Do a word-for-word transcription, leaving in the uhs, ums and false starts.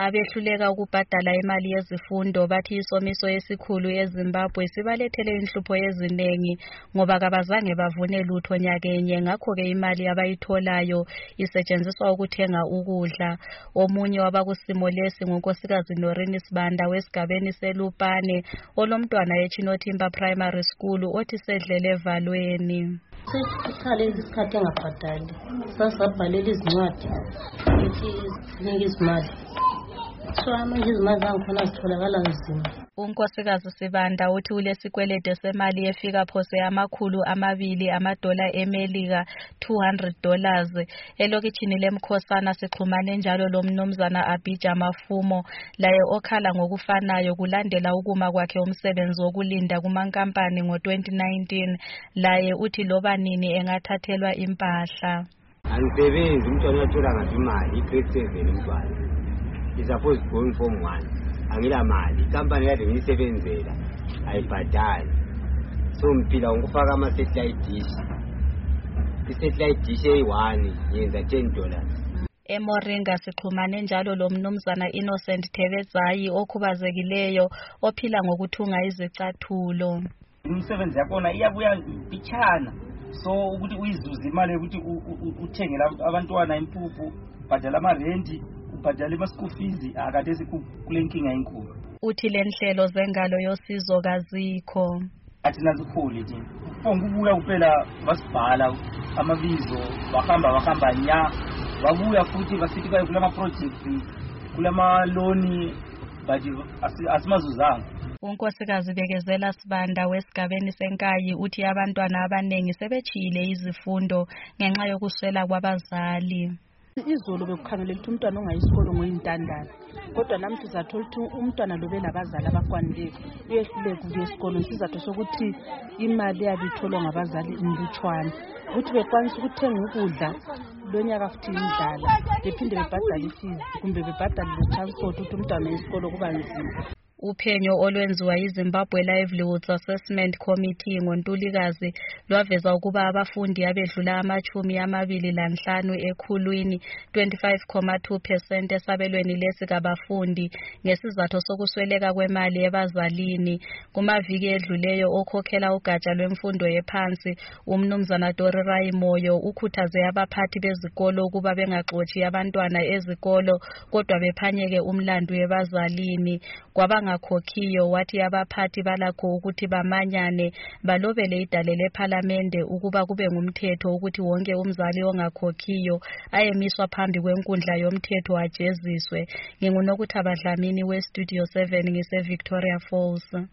Abehluleka ukubhadala imali yezifundo bathi isomiso esikhulu eZimbabwe sibalethele inhlupho eziningi ngoba kabazange bavune lutho nyakenye, ngakho-ke imali abayitholayo isetshenziswa ukuthenga ukudla. Omunye wabakusimo lesi ngunkosikazi Norini Sibanda wesigabeni seLupane olomntwana eChinotimba Primary School othi sedlele evalweni. Sesikhale isikhathi engabhadali, sasabhalela izincwadi ukuthi sinike izimali. So amanje izimali zangikhona zitholakala nzima. Unkosikazi Sibanda uthi ulesikwelede semali efika phose amakhulu amabili amadola eMelika two hundred dollars. Elokitshini lemkhosana sixhumane njalo lomnumzana Abija Mafumo laye okhala ngokufanayo kulandela ukuma kwakhe umsebenzi wokulinda kumankampani ngo twenty nineteen. Laye uthi loba nini engathathelwa impahla. Angisebenzi umntwana uyathola ngathi imali i-grade seven umntwana. Is supposed going from one. Angila mali ikampani kade ngiyisebenzela ayibhadali, so mphila ngokufaka ama-satellite dish. I-satellite dish eyi-one yenza ten dollars. eMoringa sixhumane njalo lomnumzana Innocent Tebezayi okhubazekileyo ophila ngokuthunga izicathulo. Imisebenzi yakhona iyabuya ichana, so ukuthi uyizuza imali ukuthi uthengela abantwana impuphu, bhadala amarenti, ubhadala ama-school fees, akade sikule nkinga enkulu. Uthi lenhlelo zengalo yosizo kazikho. Athi nazikholi nje fongubuya kuphela basibhala amabizo bahamba bahamba nya, wabuya futhi basithi baye kulama projects kulama loan bathi asimazuzanga. Unkosikazi Bekezela Sibanda wesigabeni seNkayi uthi abantwana abanengi sebechile izifundo ngenxa yokuswela kwabazali. Izolo bekukhangeleka ukuthi umntwana ongayisikolo ngoyintandane, kodwa namhla sizathola ukuthi umntwana lobe labazali abakwanileyo uyehluleka ukuya esikolweni sizatho sokuthi imali yabitholwa ngabazali imlutshwana, ukuthi bekwanisa ukuthenga ukudla lonyaka futhi indlala bephinde bebhadale ifees kumbe bebhadale le-transport ukuthi umntwana esikolo kuba nzima. Uphenyo olwenziwa yiZimbabwe Livelihoods Assessment Committee ngoNtulikazi lwaveza ukuba abafundi abedlula amachumi amabili lanhlanu ekhulwini twenty-five point two percent esabelweni lesi kabafundi ngesizathu sokusweleka kwemali ebazalini. Kumaviki edluleyo okhokhela ugatsha lwemfundo ephansi umnumzana Dori Rayimoyo ukhuthaze abaphathi bezikolo ukuba bengaxotshi abantwana ezikolo kodwa bephanyeke umlandu ebazalini. Kwabanga khokhiyo wathi abaphathi balakho ukuthi bamanyane balobele idale lePhalamende ukuba kube ngumthetho ukuthi wonke umzali ongakhokhiyo ayemiswa phambi kwenkundla yomthetho ajeziswe. Ngingunokuthi abadlamini we Studio seven ngise Victoria Falls.